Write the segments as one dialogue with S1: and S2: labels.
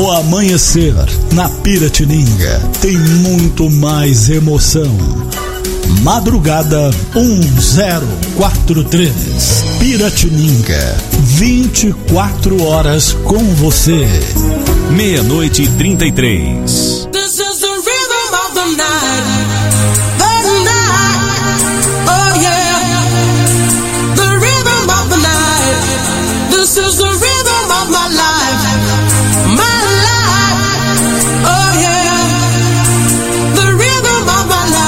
S1: No amanhecer, na Piratininga, tem muito mais emoção. Madrugada 1043. Piratininga, 24 horas com você.
S2: 00:33.
S3: This is the rhythm of the night. Oh yeah. The rhythm of the night. This is the rhythm of my life. My life. Oh yeah. The rhythm of my life.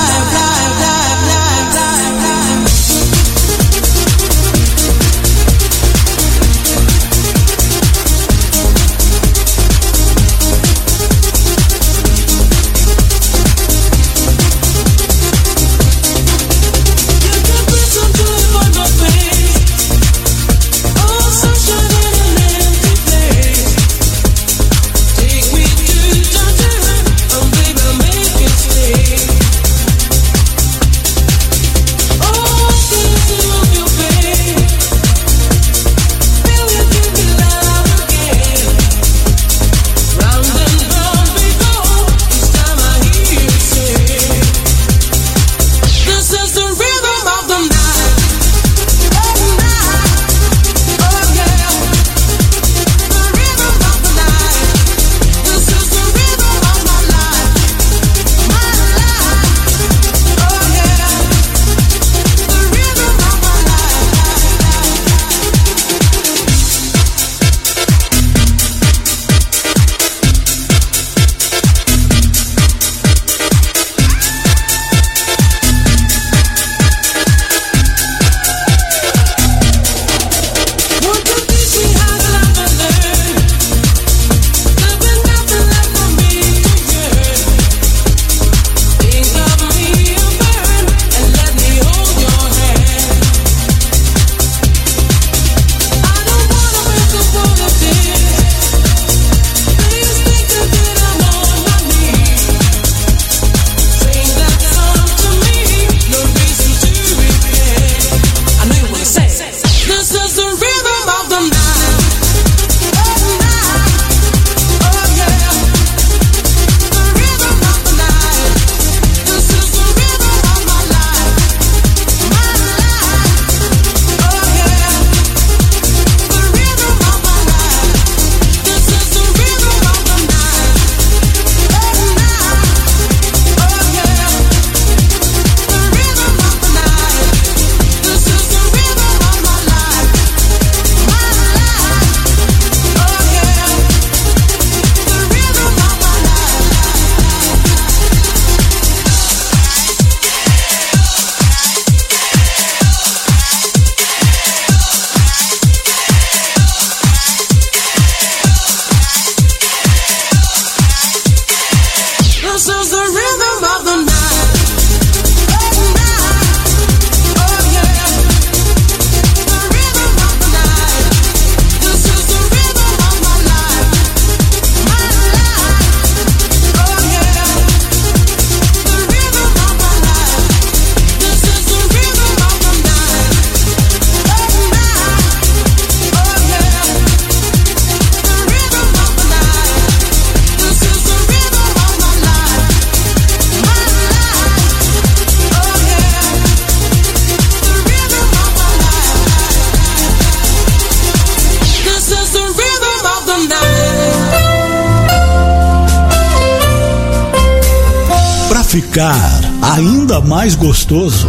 S1: Ficar ainda mais gostoso.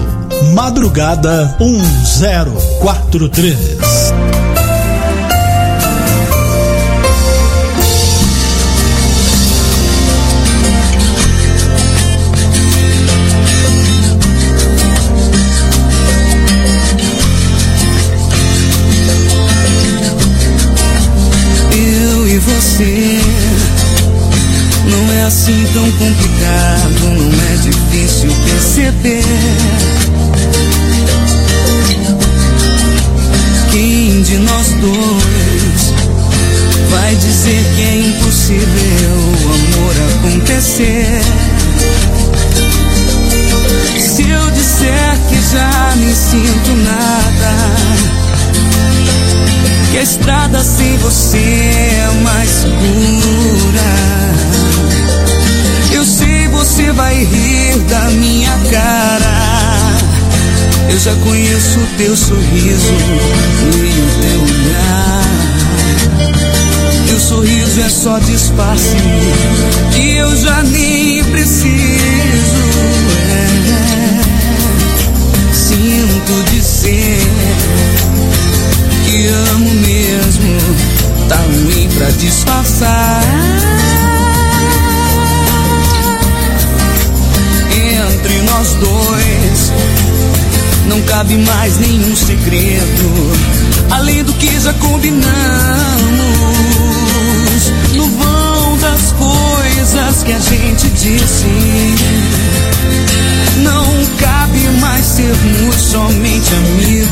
S1: Madrugada 1043.
S4: Eu e você. Não é assim tão complicado, não é difícil perceber. Quem de nós dois vai dizer que é impossível o amor acontecer? Se eu disser que já nem sinto nada, que a estrada sem você é mais segura. Eu sei, você vai rir da minha cara. Eu já conheço o teu sorriso e o teu olhar. Teu sorriso é só disfarce que eu já nem preciso. Sinto dizer que amo mesmo, tá ruim pra disfarçar. Entre nós dois não cabe mais nenhum segredo, além do que já combinamos. No vão das coisas que a gente disse, não cabe mais sermos somente amigos.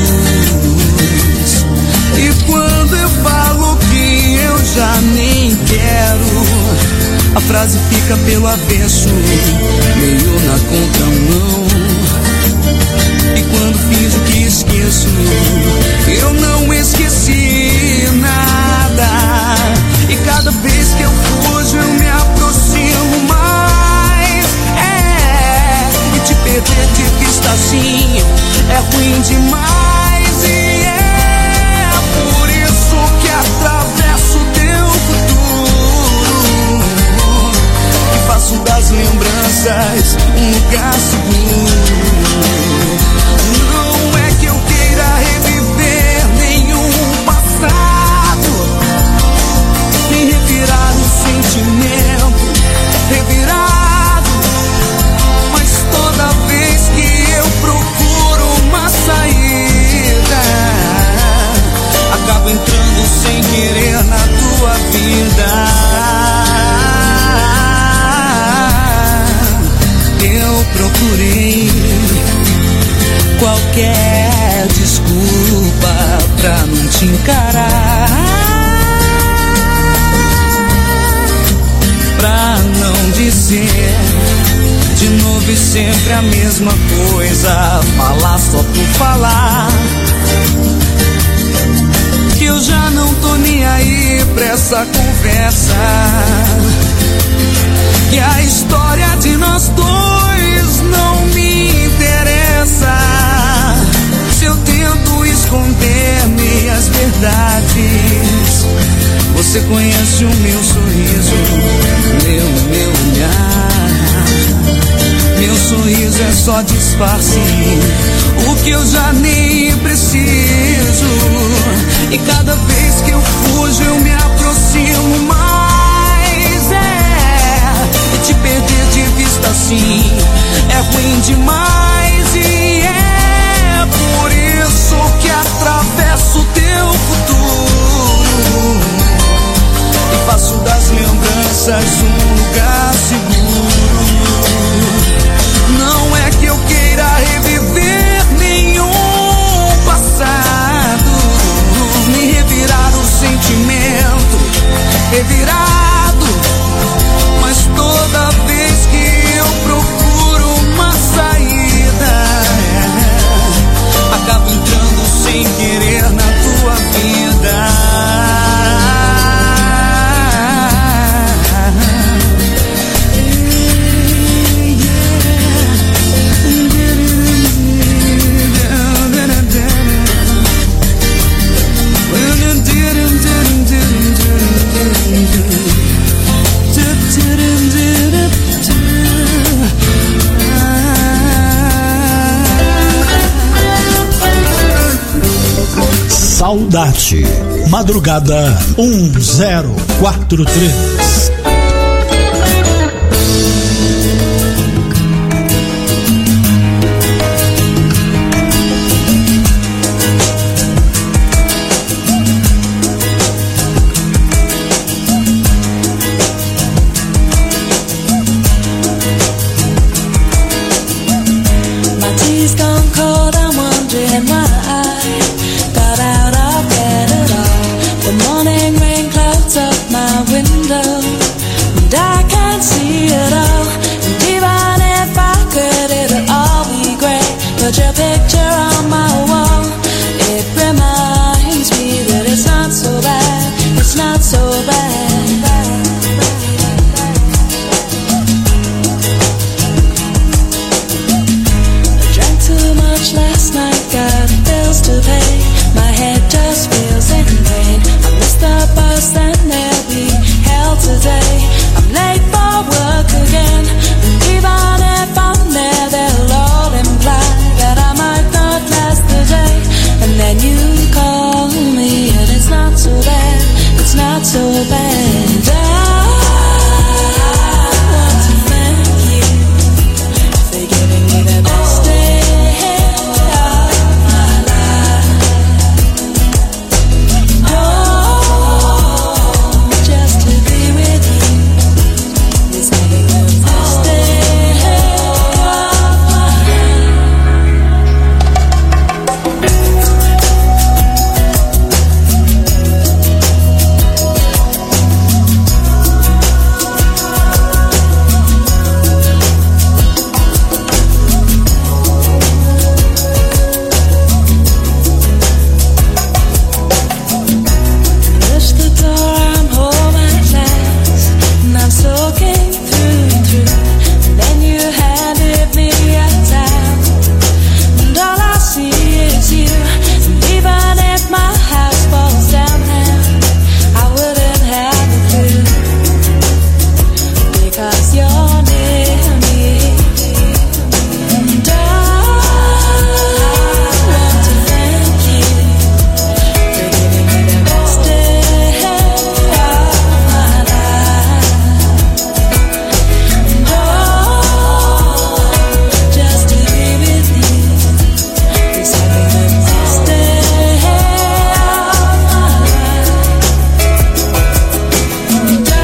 S4: E quando eu falo que eu já nem quero, a frase fica pelo avesso, meio na contramão. E quando finjo que esqueço, eu não esqueci nada. E cada vez que eu fujo, eu me aproximo mais. E te perder de vista assim é ruim demais. E é por isso que atravesso teu futuro e faço das lembranças um lugar seguro. Não é que eu queira reviver nenhum passado, nem revirar o sentimento revirado, mas toda vez que eu procuro uma saída, acabo entrando sem querer na tua vida. Eu procurei qualquer desculpa pra não te encarar, pra não dizer de novo e sempre a mesma coisa, falar só por falar. Que eu já não tô nem aí pra essa conversa, que a história de nós dois não me interessa. Se eu tento esconder meias verdades, você conhece o meu sorriso, meu olhar. Meu sorriso é só disfarce, o que eu já nem preciso. E cada vez que eu fujo, eu me aproximo mais. E te perder de vista assim é ruim demais. E é por isso que atravesso teu futuro e faço das lembranças um lugar seguro. Não é que eu queira reviver nenhum passado, nem revirar o sentimento revirado, mas toda vez que eu procuro uma saída, acabo entrando sem querer na tua vida.
S1: Saudade. Madrugada 1043.
S2: My tea's gone cold, I'm wondering why I got out of bed at all. The morning rain clouds up my window. so bad. I want to thank you for giving me the best day of my life. Oh, just to be with you is having the best day of my life. Push the door, I'm home at last, and I'm soaking through and through. And then you handed me a towel, and all I see is you. And even if my house falls down now, I wouldn't have a clue, because you're near me. And I want to thank you for giving me the best day of my life. And oh, just to be with you is having the best day of my life. And I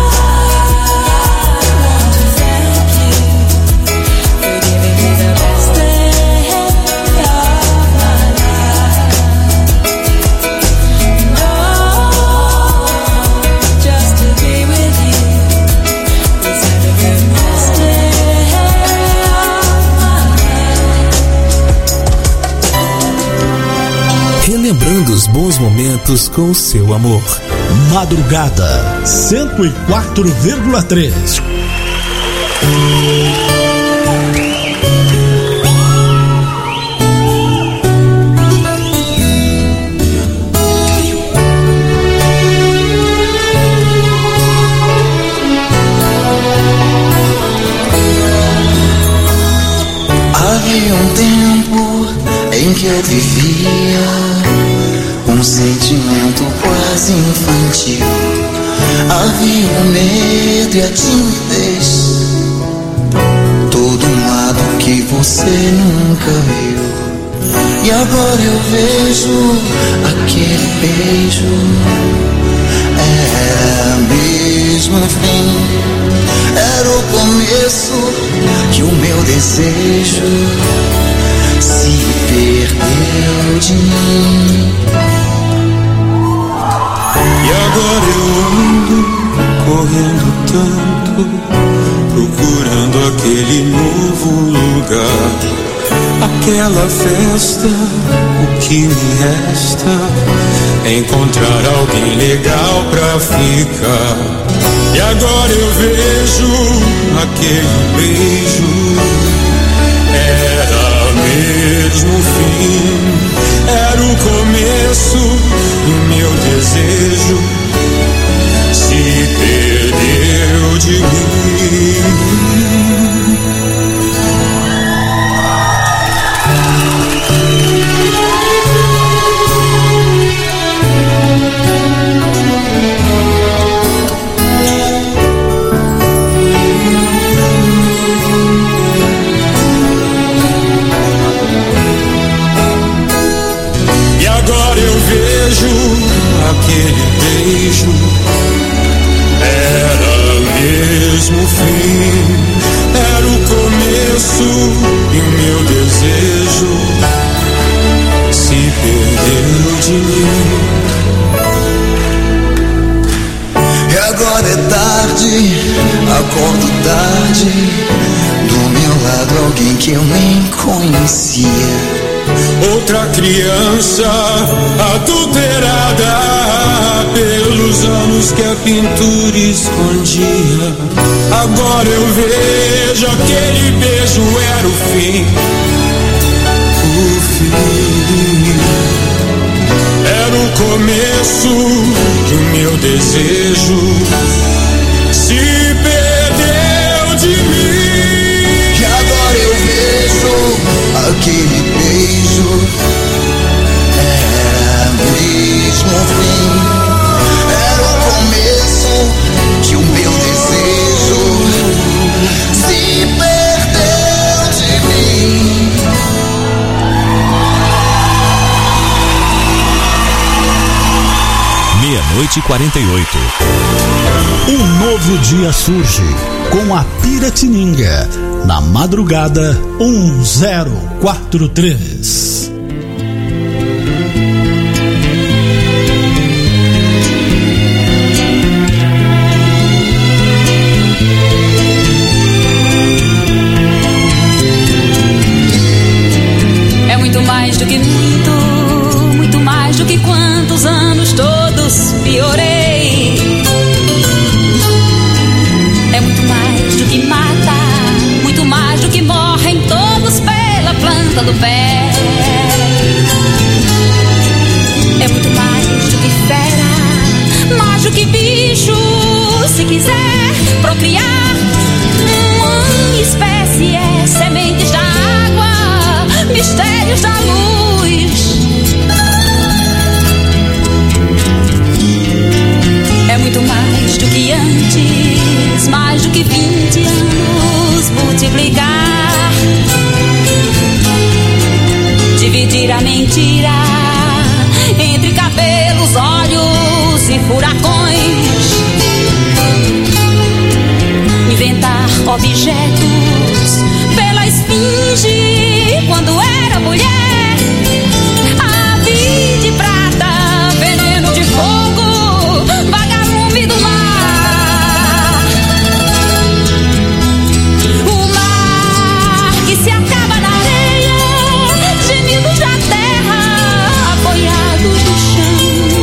S2: want to thank you for giving me the best day of my life. No, just to be with you is having the best day of my life.
S1: Relembrando os bons momentos com o seu amor. Madrugada 104,3.
S5: Havia um tempo em que eu vivia um sentimento quase infantil. Havia o medo e a timidez, todo um lado que você nunca viu. E agora eu vejo aquele beijo, era mesmo o fim, era o começo que o meu desejo se perdeu de mim.
S6: E agora eu ando correndo tanto, procurando aquele novo lugar, aquela festa. O que me resta é encontrar alguém legal pra ficar. E agora eu vejo aquele beijo, era mesmo o fim, era o começo do meu desejo se perdeu de mim. E agora eu vejo aquele beijo, era mesmo o fim, era o começo e o meu desejo se perdeu de mim.
S5: E agora é tarde, acordo tarde, do meu lado alguém que eu nem conhecia.
S6: Outra criança adulterada pelos anos que a pintura escondia. Agora eu vejo aquele beijo era o fim, era o começo que o meu desejo se perdeu de mim.
S5: E agora eu vejo aquele beijo, era mesmo o fim, era o
S1: meia-noite e 48.
S7: Um novo dia surge com a Piratininga, na madrugada 1043.
S2: É muito mais do que muito mais do que quantos anos todos piorei. É muito mais do que mata, muito mais do que morrem todos pela planta do pé. É muito mais do que fera, mais do que bicho, se quiser procriar. Uma espécie é sementes da água, mistérios da luz. É muito mais do que antes, mais do que 20 anos multiplicar, dividir a mentira entre cabelos, olhos e furacões, inventar objetos pela esfinge quando era mulher, a vida de prata, veneno de fogo, vagalume do mar. O mar que se acaba na areia, gemidos da terra, apoiados no chão,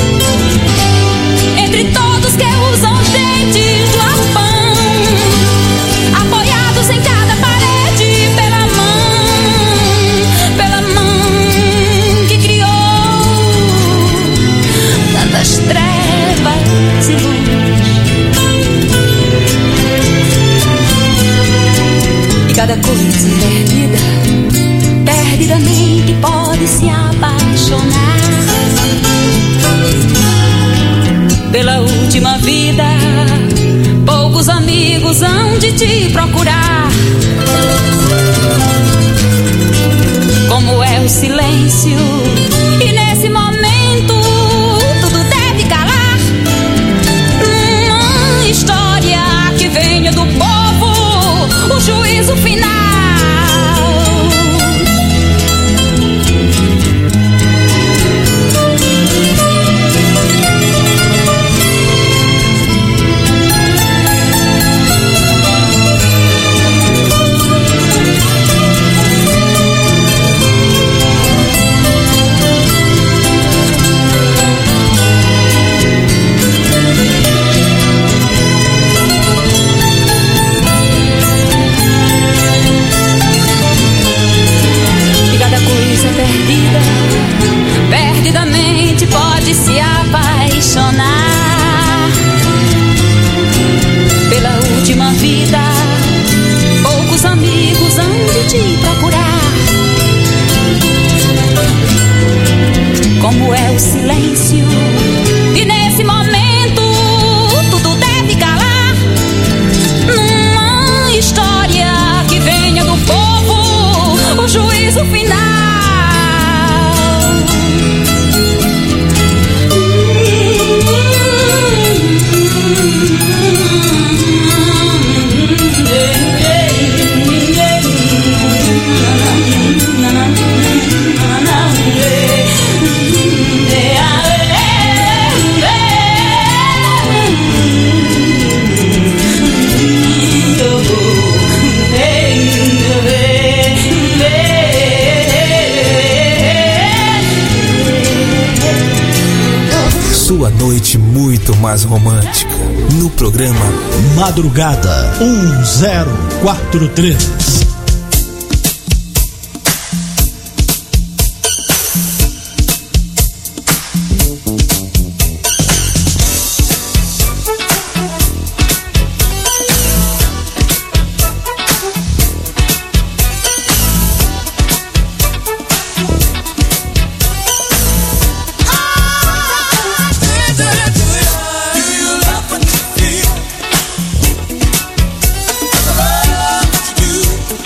S2: entre todos que usam os dentes do arpão, apoiados em cada parede pela mão que criou tantas trevas e luz. E cada coisa perdida, perdidamente pode se apaixonar pela última vida. Poucos amigos hão de te procurar. Como é o silêncio, e nesse momento tudo deve calar. Uma história que venha do povo, o juízo final. Perdidamente pode se apaixonar pela última vida. Poucos amigos hão de te procurar. Como é o silêncio, e nesse momento tudo deve calar. Numa história que venha do povo, o juízo final.
S1: Sua noite muito mais romântica no programa
S7: Madrugada 1043.
S3: Do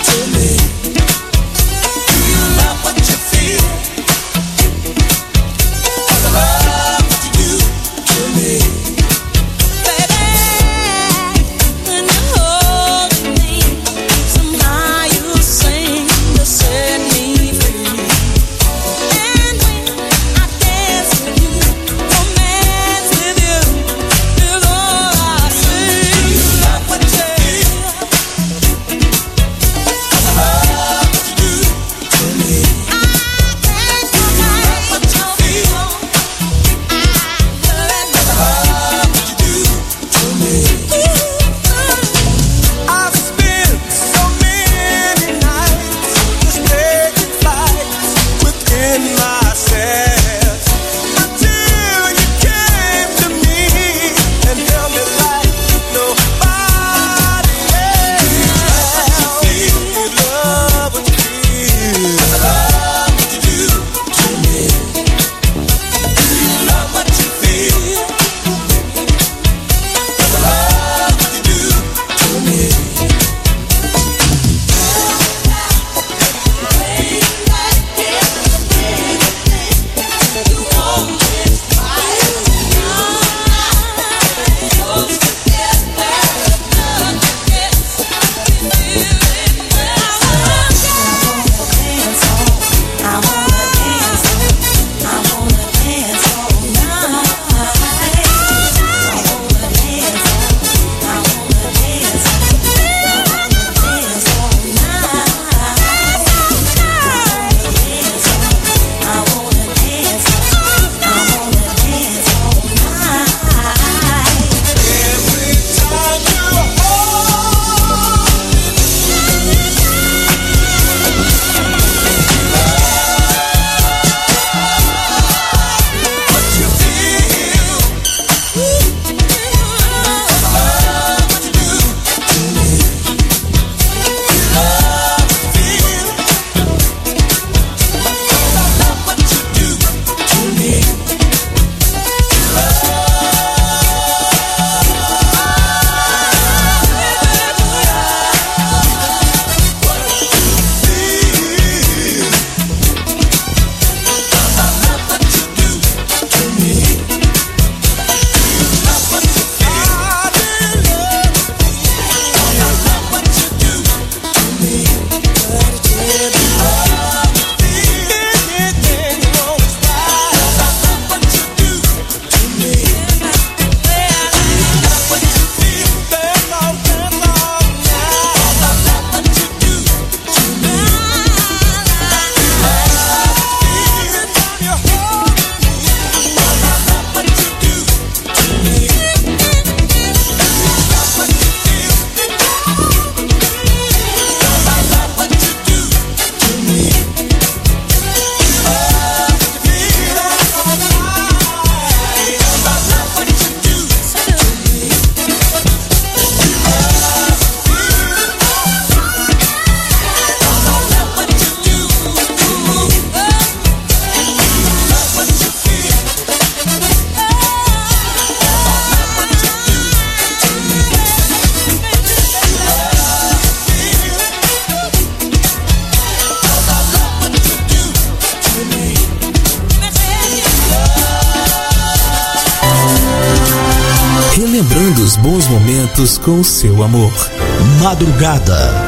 S1: Celebrando os bons momentos com o seu amor.
S7: Madrugada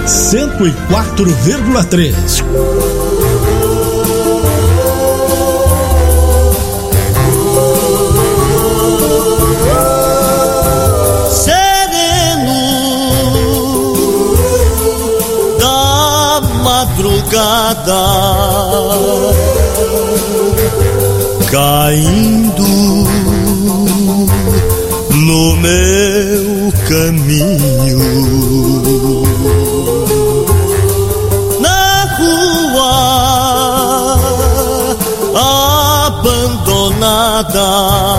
S7: 104,3.
S8: Madrugada caindo no meu caminho, na rua abandonada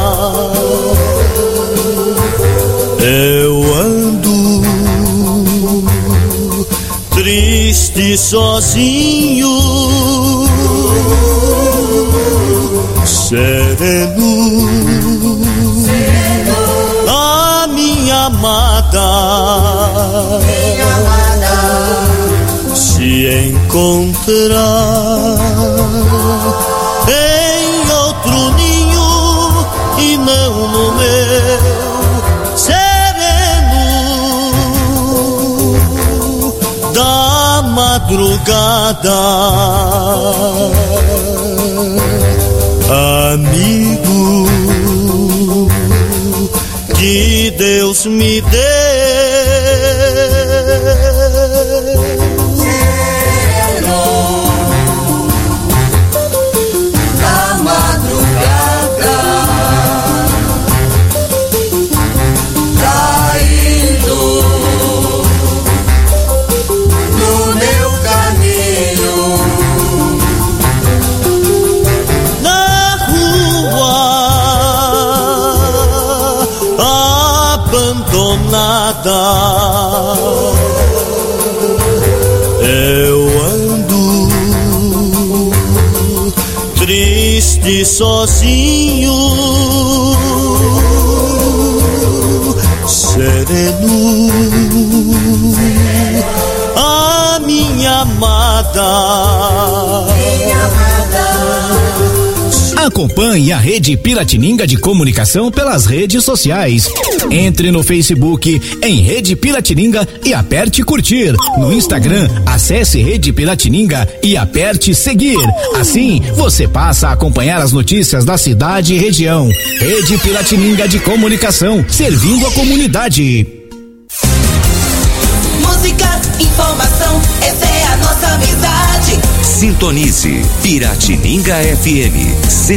S8: eu ando triste sozinho, sereno, a minha amada se encontrar em outro ninho e não no meu. Da madrugada, amigo que Deus me deu.
S3: Da madrugada, caindo no meu caminho,
S8: na rua abandonada eu ando triste sozinho, sereno, a minha amada.
S9: Acompanhe a Rede Piratininga de Comunicação pelas redes sociais. Entre no Facebook em Rede Piratininga e aperte curtir. No Instagram, acesse Rede Piratininga e aperte seguir. Assim, você passa a acompanhar as notícias da cidade e região. Rede Piratininga de Comunicação, servindo a comunidade.
S3: música, informação, essa é a nossa amizade.
S10: Sintonize Piratininga FM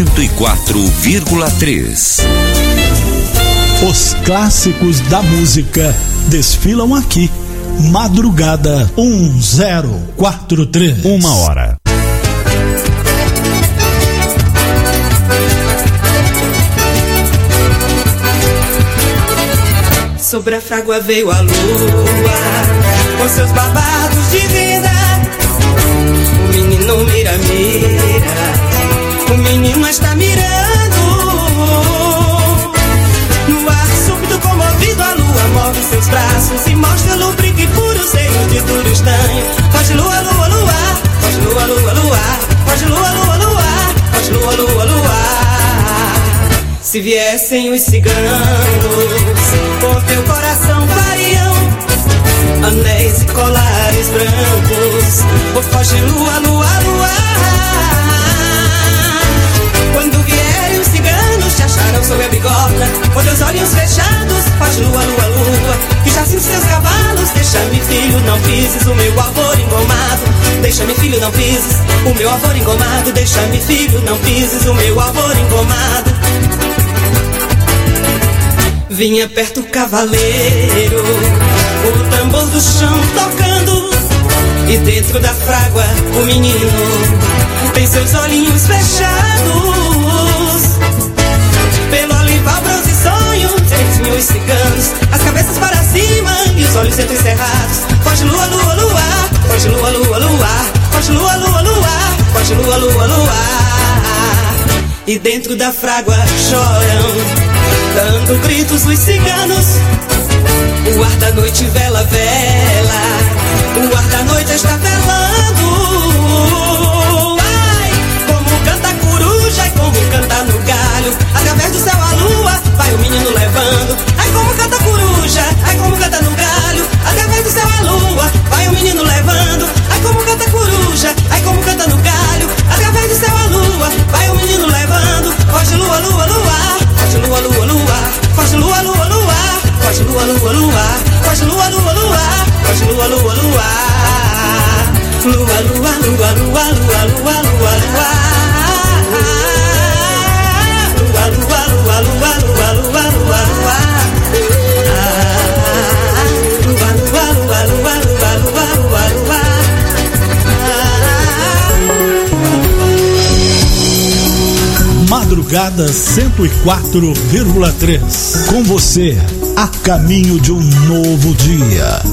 S10: 104,3.
S7: Os clássicos da música desfilam aqui. Madrugada 1043.
S9: 1h.
S4: Sobre a frágua veio a lua, com seus babados de vida. O menino mira, o menino está mirando. No ar súbito comovido, a lua move seus braços e mostra lubrique puro, seio de duro estanho. Foge lua, lua, lua, foge lua, lua, lua, foge lua, lua, lua, foge lua, lua, lua. Se viessem os ciganos com teu coração variam, anéis e colares brancos, ou foge lua, lua, lua. Quando vierem os ciganos te acharão sob a bigorna, com teus olhos fechados, foge lua, lua, lua, que já sinto seus cavalos. Deixa-me filho, não pises o meu avor engomado. Deixa-me filho, não pises o meu avor engomado. Deixa-me filho, não pises o meu avor engomado. Vinha perto o cavaleiro, o tambor do chão tocando, e dentro da frágua o menino tem seus olhinhos fechados. Pelo olival, bronze e sonho, eles vinham os ciganos, as cabeças para cima e os olhos entrecerrados. Foge lua, lua, lua, foge lua, lua, lua, foge lua, lua, lua, foge lua, lua, lua. E dentro da frágua choram, dando gritos os ciganos. O ar da noite vela, vela, o ar da noite está velando. Ai, como canta a coruja e como canta no galho, através do céu a lua vai o menino levando. Ai, como canta a coruja lua, lua, lua. Faz lua, lua, lua. Faz lua, lua, lua. Lua, lua, lua, lua, lua, lua, lua, lua. Lua, lua, lua, lua, lua, lua, lua, lua. Lua, lua, lua, lua, lua, lua, lua, lua.
S7: Madrugada 104,3. Com você, a caminho de um novo dia.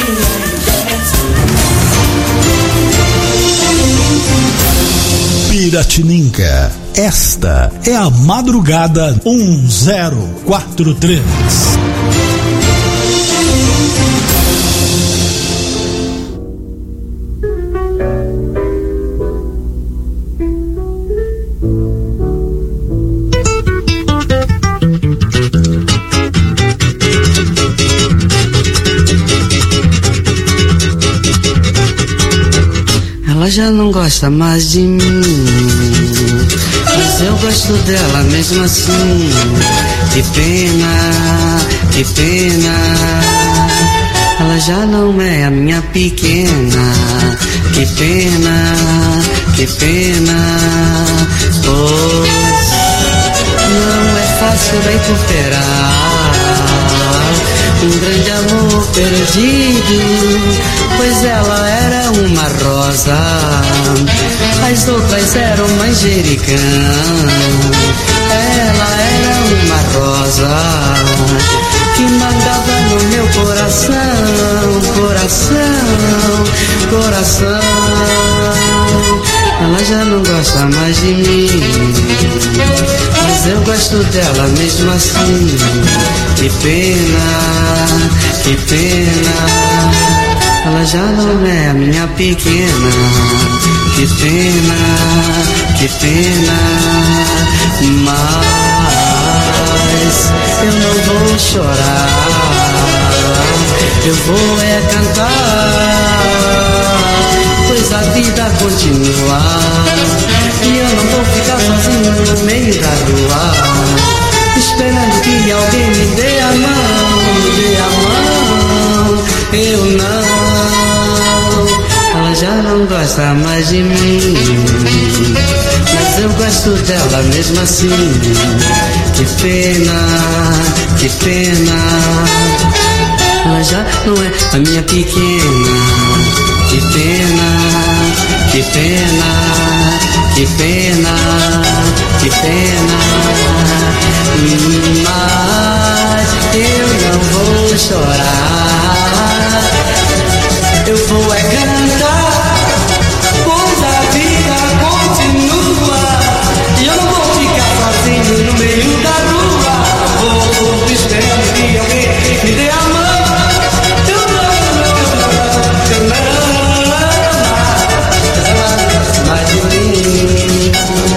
S7: Piratininga, esta é a Madrugada 1043.
S11: Ela já não gosta mais de mim, mas eu gosto dela mesmo assim. Que pena, que pena. Ela já não é a minha pequena. Que pena, que pena. Pois não é fácil recuperar um grande amor perdido, pois ela era uma rosa, as outras eram manjericão. Ela era uma rosa que mandava no meu coração, coração, coração. Ela já não gosta mais de mim, mas eu gosto dela mesmo assim. Que pena, que pena. Ela já não é a minha pequena. Que pena, que pena. Mas eu não vou chorar, eu vou é cantar, pois a vida continua e eu não vou ficar sozinho no meio da rua, esperando que alguém me dê a mão, me dê a mão. Eu não. Ela já não gosta mais de mim, mas eu gosto dela mesmo assim. Que pena, que pena. Ela já não é a minha pequena. Que pena, que pena, que pena, que pena. Mas eu não vou chorar, eu vou é cantar, pois a vida continua e eu não vou ficar sozinho no meio da rua. Vou esperando que alguém me dê a mão. Eu não mais de mim.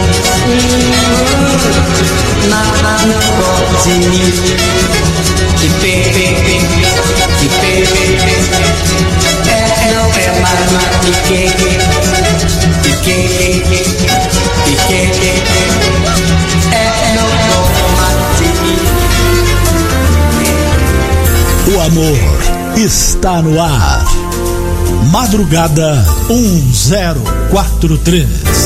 S11: Nada não gosta de mim. Que pepe, que pepe. Não é mais que não gosta de mim.
S7: O amor está no ar. Madrugada 1043.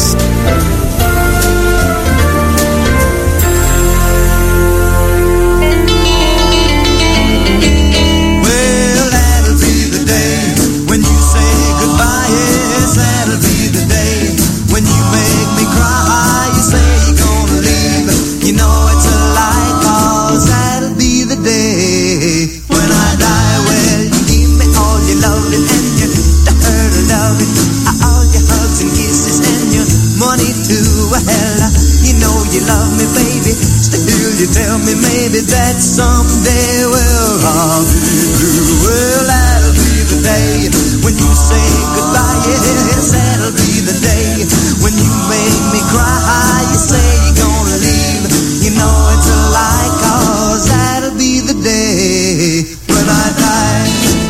S5: Tell me maybe that someday we'll all be blue. Well, that'll be the day when you say goodbye. Yes, that'll be the day when you make me cry. You say you're gonna leave, you know it's a lie, 'cause that'll be the day when I die.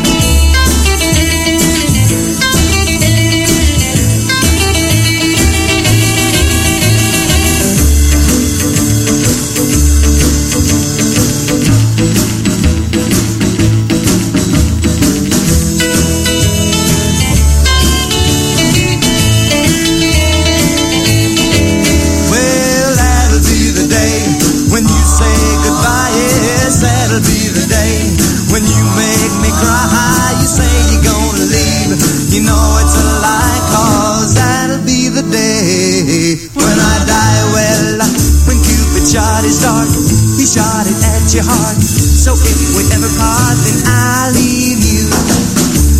S5: That'll be the day when you make me cry. You say you're gonna leave, you know it's a lie, 'cause that'll be the day when I die. Well, when Cupid shot his dart, he shot it at your heart. So if we ever part, then I'll leave you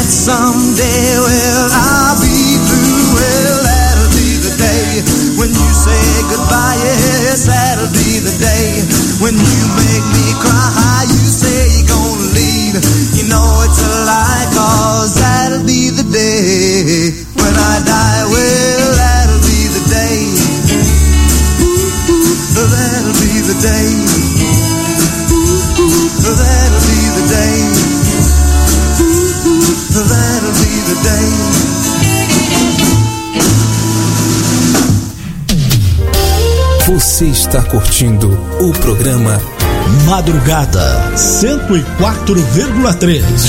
S5: that someday, well, I'll be through. Well, that'll be the day when you say goodbye. Yes, that'll be the day when you make me cry. You say you're gonna leave, you know it's a lie, 'cause that'll be the day when I die. Well, that'll be the day. That'll be the day. That'll be the day. That'll be the day.
S1: Você está curtindo o programa
S7: Madrugada 104,3.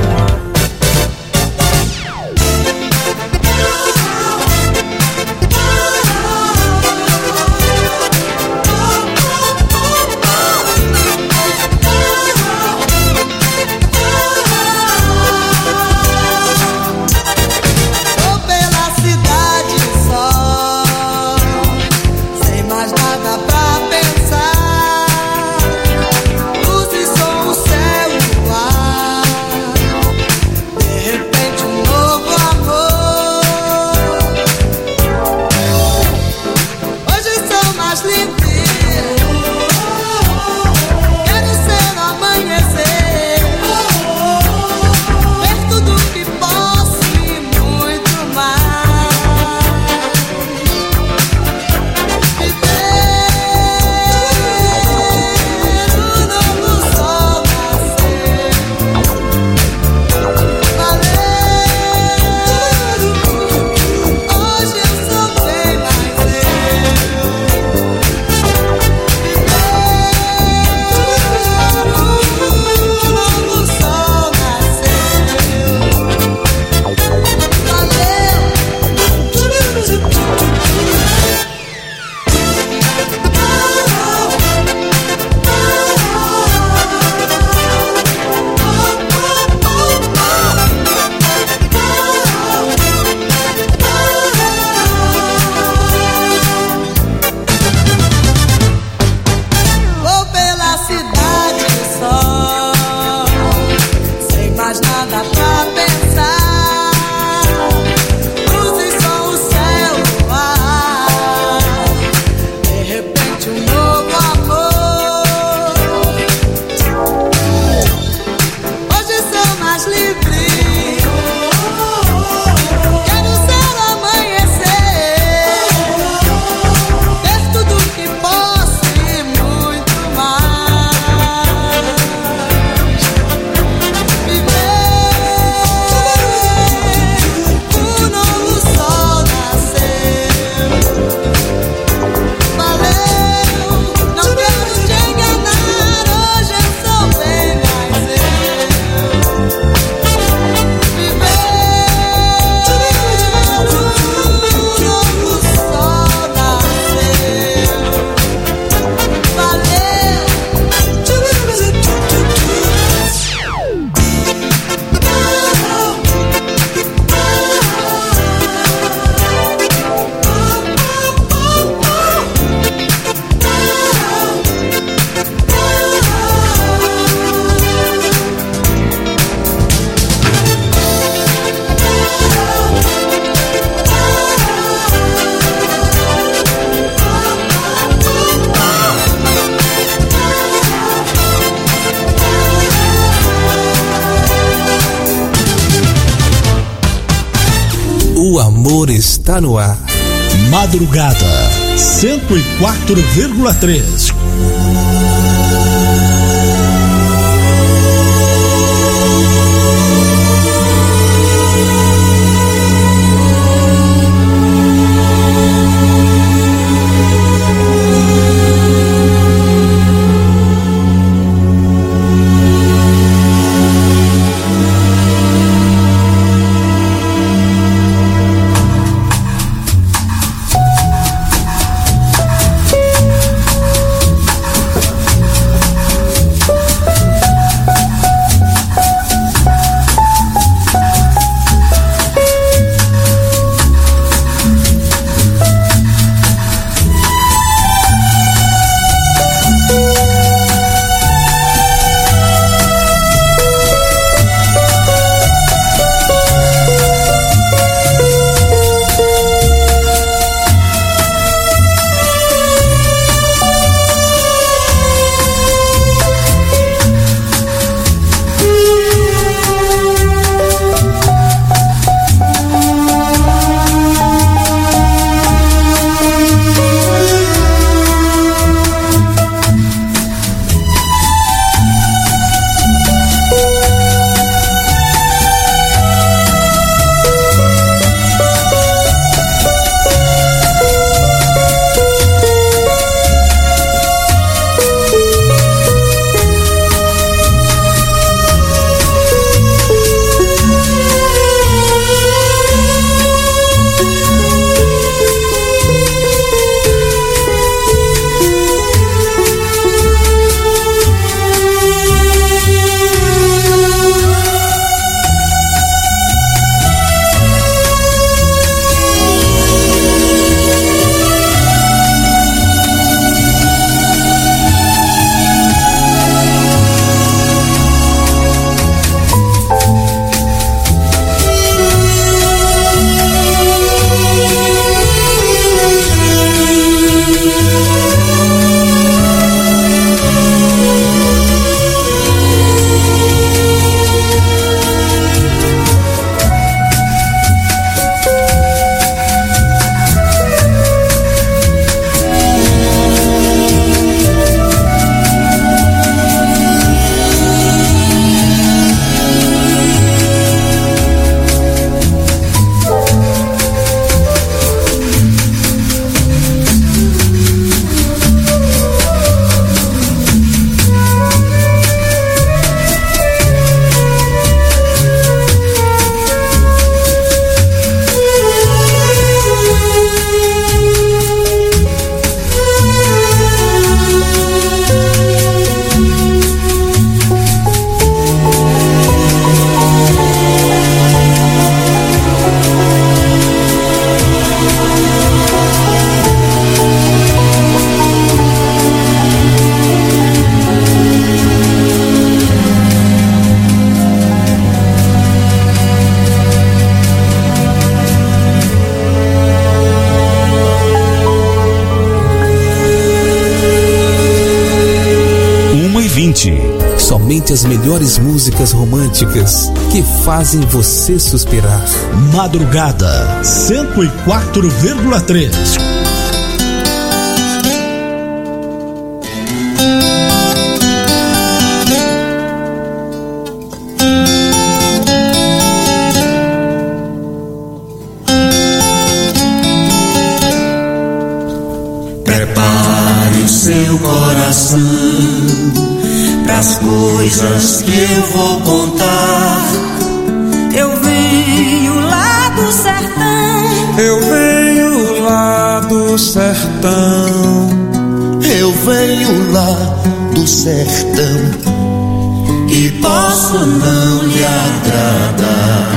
S1: O amor está no ar.
S7: Madrugada 104,3.
S1: somente as melhores músicas românticas que fazem você suspirar.
S7: Madrugada 104,3.
S4: Prepare o seu coração pras coisas que eu vou contar.
S2: Eu venho lá do sertão.
S6: Eu venho lá do sertão.
S8: Eu venho lá do sertão
S4: E posso não lhe agradar.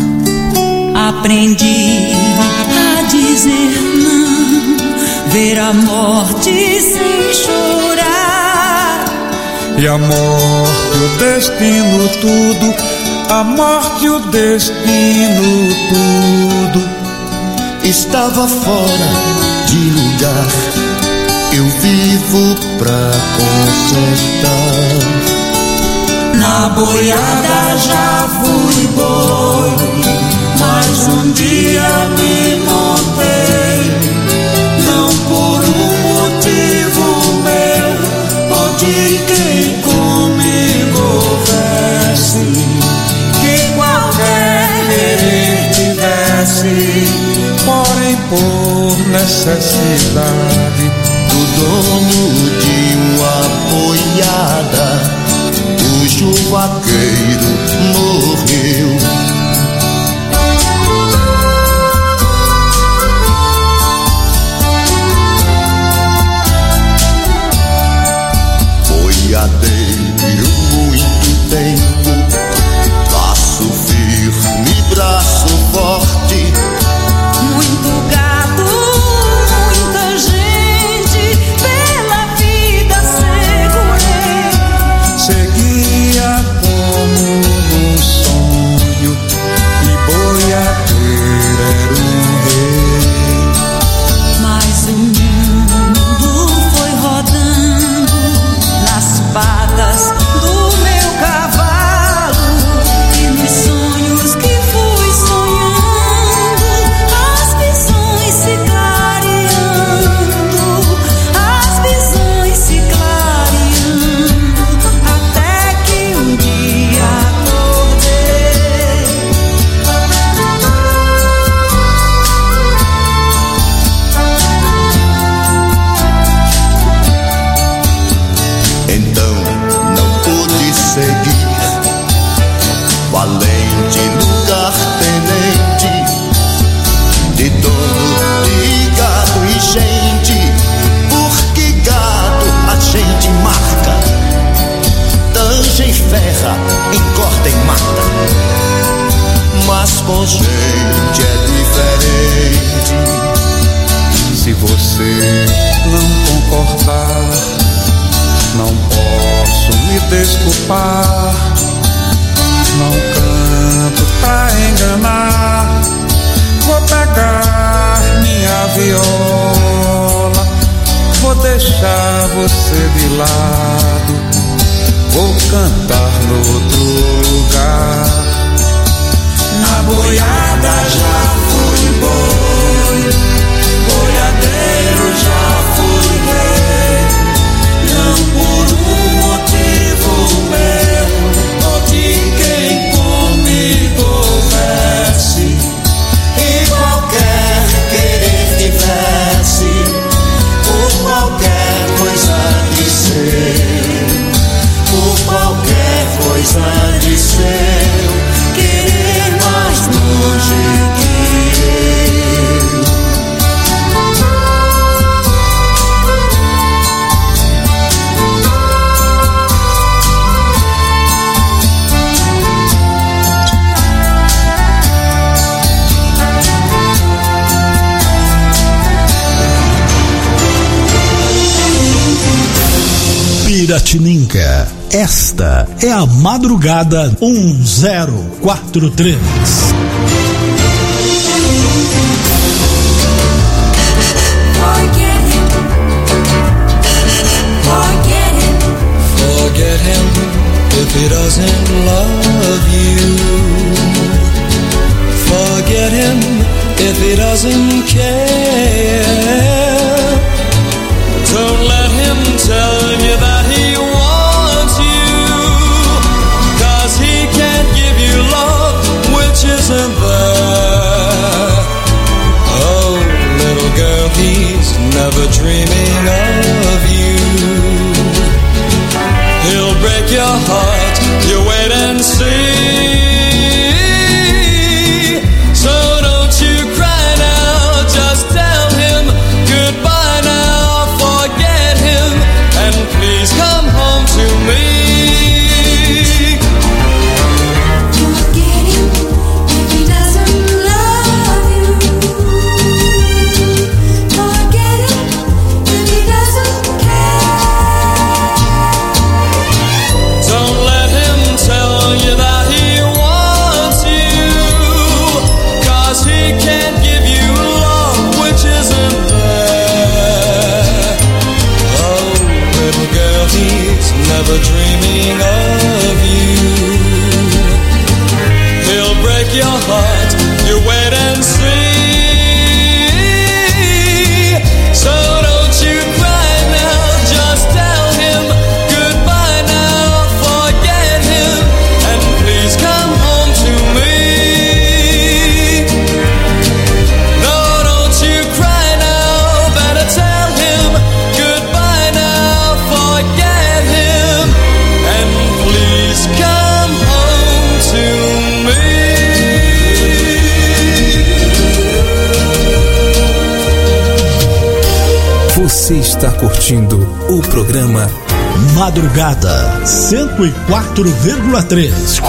S2: Aprendi a dizer não, ver a morte sem chorar.
S6: E a morte, o destino, tudo. A morte, o destino, tudo.
S8: estava fora de lugar. Eu vivo pra consertar.
S4: Na boiada já fui boi, mas um dia me montei, não por um motivo meu ou de quem comigo houvesse, que qualquer querer tivesse,
S6: porém por necessidade
S8: do dono de uma boiada, cujo vaqueiro morreu. Boiadeiro muito tempo, passo firme, braço forte.
S2: Muito gado, muita gente, pela vida segurei.
S6: seguia como num sonho, e boiadeiro era um rei.
S2: Mas o mundo foi rodando nas patas do meu cavalo, e nos sonhos que fui sonhando, as visões se clareando, as visões se clareando, até que um dia acordei.
S8: Então não pude seguir, valente lugar-tenente, de dono de gado e gente, porque gado a gente marca, tanja e ferra, encorta e mata, mas com gente é diferente.
S6: Se você não concordar, não posso me desculpar. Não canto pra enganar. Vou pegar minha viola, vou deixar você de lado, vou cantar no outro lugar.
S4: Na boiada já fui boi, boiadeiro já fui rei, não por um motivo meu ou de quem comigo houvesse, e qualquer querer tivesse, por qualquer coisa de ser, por qualquer coisa de ser, querer mais longe que eu.
S7: Piratininga, esta é a Madrugada 1043.
S4: Forget him,
S6: if he doesn't love you. Forget him if he doesn't care. Don't let him tell you that he wants you, 'cause he can't give you love which isn't there. Oh, little girl, he's never dreaming of you. He'll break your heart, you wait and see. So don't you cry now, just tell him goodbye now. Forget him, and please come home to me.
S2: Forget him if he doesn't love you. Forget him if he doesn't care.
S6: Don't let him tell you that he wants you, 'cause he can't give you love which isn't there. Oh, little girl, he's never dreaming of you. He'll break your heart, you wait and see. So don't you cry now, just tell him goodbye now. Forget him, and please come home to me. No, don't you cry now, better tell him goodbye now. Forget him, and please come home to me.
S1: Você está curtindo o programa
S7: Madrugada 104,3.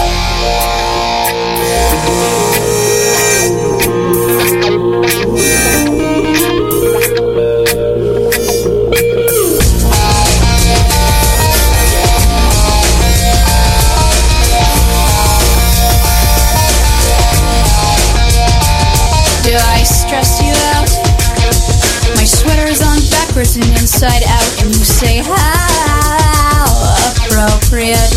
S12: Do I stress you out? My sweater's on backwards and inside out, and you say how appropriate.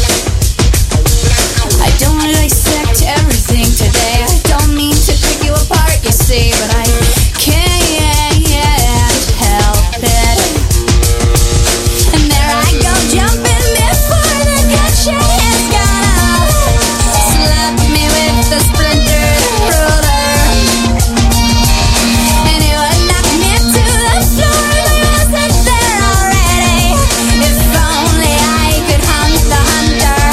S12: I don't want to dissect everything today. I don't mean to pick you apart, you see, but I can't help it. And there I go, jumping before the good shit has gone off. Slap me with the splintered ruler, and it would knock me to the floor. But I wasn't there already. If only I could hunt the hunter.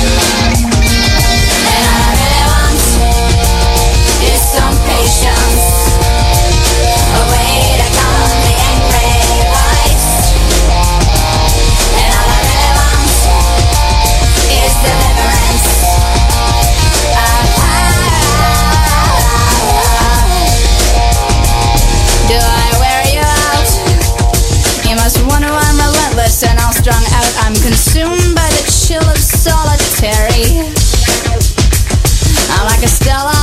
S12: And all I really want is some patience, a way to calm the angry voice. And all I really want is deliverance. Do I wear you out? You must wonder why I'm relentless and all strung out. I'm consumed by the chill of solitary. I'm like a Stella